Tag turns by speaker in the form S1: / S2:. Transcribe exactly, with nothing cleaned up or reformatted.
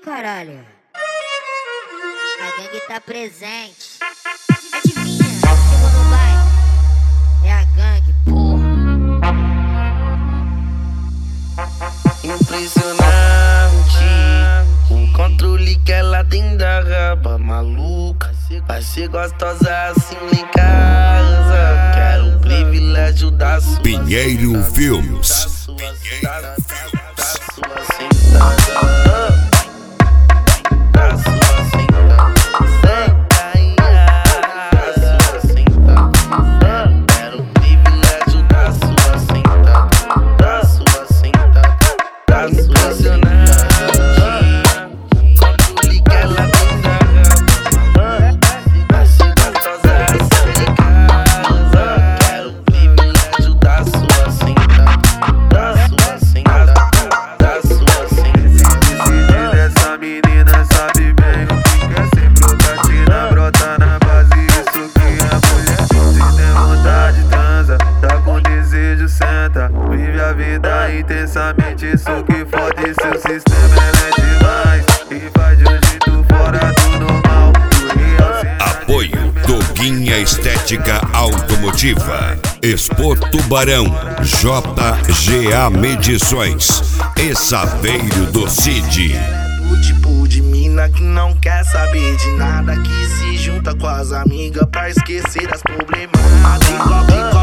S1: caralho. A gangue tá presente. Adivinha, chegou no bairro. É a gangue, porra.
S2: Impressionante o controle que ela tem da raba maluca. Vai ser gostosa assim em casa. Quero o privilégio da sua
S3: Pinheiro Filmes.
S2: Da sua sentada. Da sua sentada. Da sua sentada. Quero o privilégio da sua sentada. Da sua sentada. Da sua sentada. Controle que ela tem da raba. Vai ser gostosa assim em casa. Quero o privilégio da sua sentada. Da sua sentada. Da sua sentada.
S4: Dessa menina sabe bem o que quer. Sem brotatina, brota na base. Isso que é mulher. Se tem vontade, transa. Tá com desejo, senta. Vive a vida intensamente. Isso que fode seu sistema, ela é demais. E faz de um jeito fora do normal. Do real sem
S3: Apoio Doguinha Estética Automotiva. Expo Tubarão. J G A Medições. E Saveiro do Cid.
S2: O tipo de mina que não quer saber de nada, que se junta com as amigas pra esquecer das problemáticas.